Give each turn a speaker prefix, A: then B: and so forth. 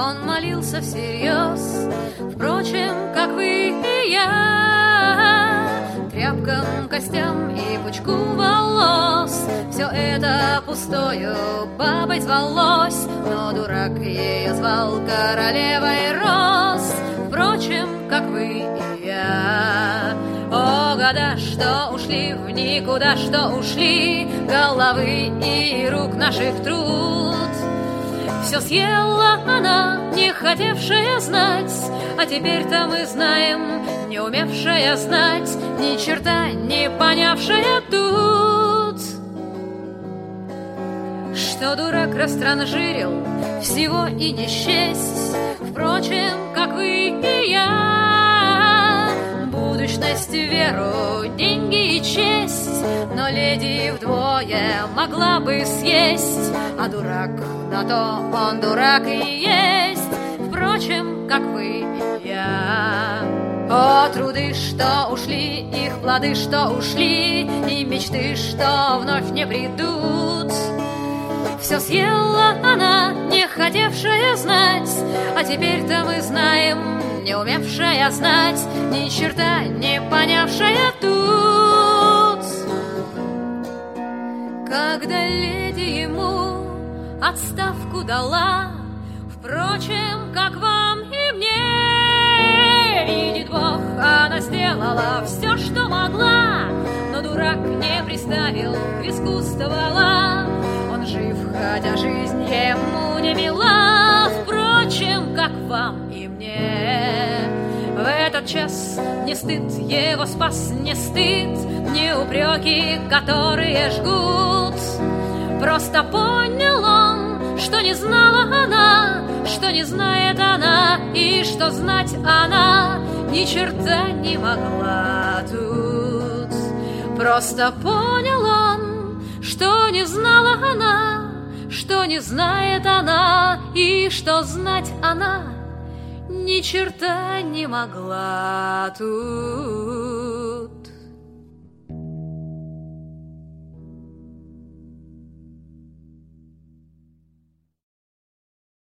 A: Он молился всерьез, впрочем, как вы и я. Тряпкам, костям и пучку волос все это пустою бабой звалось, но дурак ее звал королевой роз, впрочем, как вы и я. О, года, что ушли в никуда, что ушли головы и рук наших труд. Все съела она, не хотевшая знать, а теперь-то мы знаем, не умевшая знать, ни черта не понявшая тут, что дурак растранжирил всего и не счесть, впрочем, как вы и я. Будущность, веру, деньги и честь, но леди вдвое могла бы съесть, а дурак, на то он дурак и есть, впрочем, как вы и я. О, труды, что ушли, их плоды, что ушли, и мечты, что вновь не придут. Все съела она, не хотевшая знать, а теперь-то мы знаем, не умевшая знать, ни черта не понявшая тут. Когда леди ему отставку дала, впрочем, как вам и мне, видит Бог, она сделала все, что могла, но дурак не приставил к виску ствола. Он жив, хотя жизнь ему не мила, впрочем, как вам и мне. В этот час не стыд его спас, не стыд, не упреки, которые жгут. Просто понял он, что не знала она, что не знает она, и что знать она ни черта не могла тут. Просто понял он, что не знала она, что не знает она, и что знать она ни черта не могла тут.